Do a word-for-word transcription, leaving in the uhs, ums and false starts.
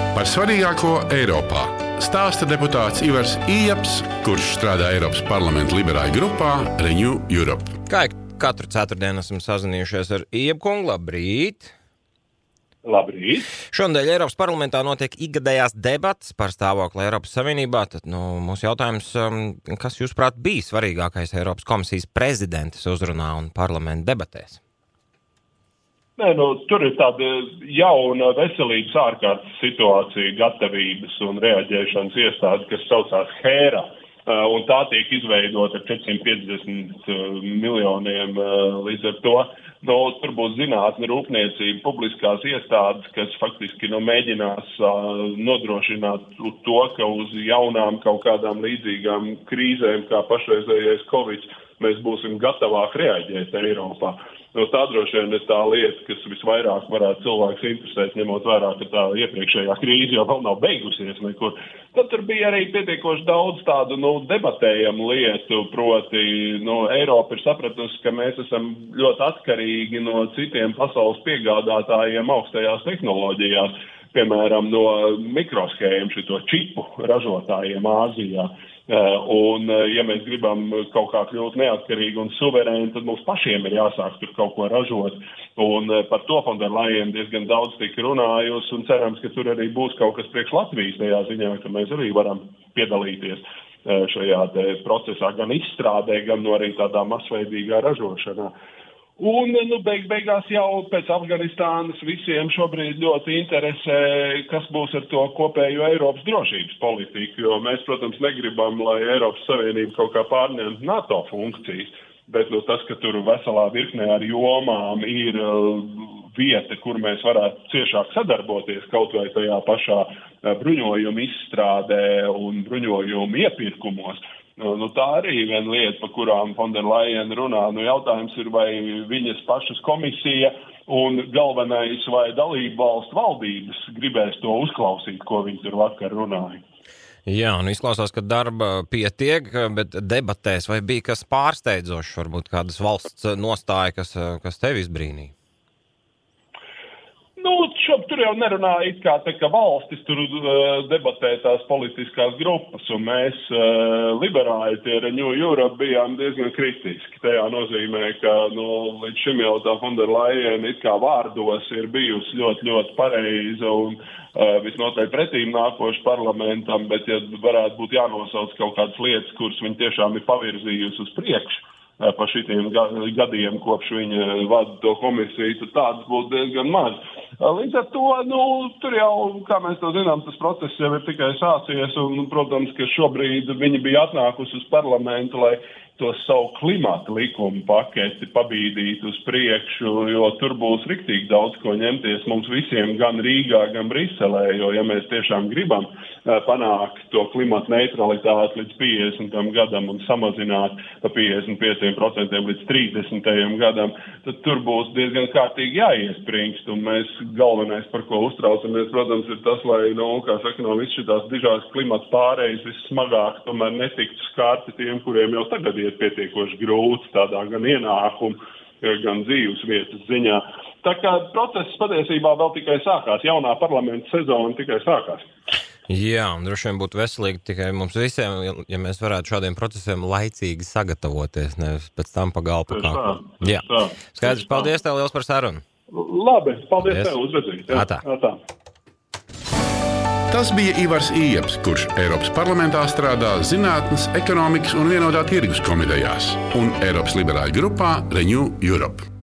Par svarīgāko Eiropā stāsta deputāts Ivars Ieps, kurš strādā Eiropas parlamenta liberāļu grupā Renew Europe. Kā katru ceturtdienu esam sazinājušies ar Iepu kungu, labrīt! Labrīt! Šonadēļ Eiropas parlamentā notiek ikgadējās debates par stāvokli Eiropas Savienībā. Tad, nu, mūsu jautājums, kas jūsuprāt bija svarīgākais Eiropas komisijas prezidentes uzrunā un parlamenta debatēs? Nē, nu, tur ir tāda jauna veselības ārkārtas situācija, gatavības un reaģēšanas iestāde, kas saucās HERA. Un tā tiek izveidota ar četrsimt piecdesmit miljoniem līdz ar to. Nu, tur būs zinātne, rūpniecība, publiskās iestādes, kas faktiski nu, mēģinās uh, nodrošināt to, ka uz jaunām kaut kādām līdzīgām krīzēm, kā pašreizējais Covid, mēs būsim gatavāk reaģēt Eiropā. Nu, tā droši vien ir tā lieta, kas visvairāk varētu cilvēks interesēt, ņemot vērā, ka tā iepriekšējā krīze jau vēl nav beigusies nekur. Tad tur bija arī pietiekoši daudz tādu nu, debatējamu lietu, proti nu, Eiropa ir sapratusi, ka mēs esam ļoti atkarīgi no citiem pasaules piegādātājiem augstajās tehnoloģijās, piemēram, no mikroshēmu šito čipu ražotājiem Āzijā. Un, ja mēs gribam kaut kā kļūt neatkarīgi un suverēni, tad mums pašiem ir jāsāk tur kaut ko ražot. Un par to von der Leyen diezgan daudz tika runājusi, un cerams, ka tur arī būs kaut kas priekš Latvijas tajā ziņā, ka mēs arī varam piedalīties šajā te procesā, gan izstrādē, gan no arī tādā masveidīgā ražošanā. Un nu, beig beigās jau pēc Afganistānas visiem šobrīd ļoti interesē, kas būs ar to kopējo Eiropas drošības politiku, jo mēs, protams, negribam, lai Eiropas Savienība kaut kā pārņemtu NATO funkcijas, bet nu, tas, ka tur veselā virknē ar jomām ir uh, vieta, kur mēs varētu ciešāk sadarboties kaut vai tajā pašā uh, bruņojuma izstrādē un bruņojuma iepirkumos. Nu, nu, tā arī viena lieta, par kurām von der Leyen runā. Nu, jautājums ir, vai viņas pašas komisija un galvenais vai dalību valstu valdības gribēs to uzklausīt, ko viņi tur vakar runāja. Jā, un izklausās, ka darba pietiek, bet debatēs vai bija kas pārsteidzošs, varbūt kādas valsts nostāja, kas, kas tevi izbrīnīja? Nu, šob, tur jau nerunā it kā te, ka valstis tur uh, debatē tās politiskās grupas, un mēs uh, liberāļi tie Renew Europe bijām diezgan kritiski. Tajā nozīmē, ka nu, līdz šim jau tā von der Leyen it kā vārdos ir bijusi ļoti, ļoti pareiza un uh, visnotaļ pretīm nākoši parlamentam, bet ja varētu būt jānosauc kaut kādas lietas, kuras viņi tiešām ir pavirzījusi uz priekšu pa šitiem gadiem, kopš viņa vada to komisiju, tad tādas būtu diezgan maz. Līdz ar to, nu, tur jau, kā mēs to zinām, tas process jau ir tikai sācies, un, protams, ka šobrīd viņi bija atnākusi uz parlamentu, lai to savu klimata likumu paketi pabīdīt uz priekšu, jo tur būs riktīgi daudz ko ņemties mums visiem, gan Rīgā, gan Briselē, jo ja mēs tiešām gribam panākt to klimata neutralitāti līdz piecdesmitajam gadam un samazināt pa piecdesmit pieciem procentiem līdz trīsdesmitajam gadam, tad tur būs diezgan kārtīgi jāiespringst, un mēs galvenais, par ko uztraucamies, protams, ir tas, lai, nu, kā saka, no viss šitās dižās klimata pārējas vissmagāk tomēr netiktu skārti tiem, kuriem jau tagad ir pietiekoši grūts tādā gan ienākumu, gan dzīves vietas ziņā. Tā kā process patiesībā vēl tikai sākās, jaunā parlamenta sezona tikai sākās. Jā, un droši vien būtu veselīgi tikai mums visiem, ja mēs varētu šādiem procesiem laicīgi sagatavoties, nevis pēc tam pa galvu pa kāku. Jā, skaidrs, paldies tev liels par sarunu. Labi, paldies, paldies. Tev, uzredzīt. Atā. Atā. Tas bija Ivars Ieps, kurš Eiropas parlamentā strādā Zinātnes, ekonomikas un vienotā tirgus komitejās un Eiropas liberāļu grupā Renew Europe.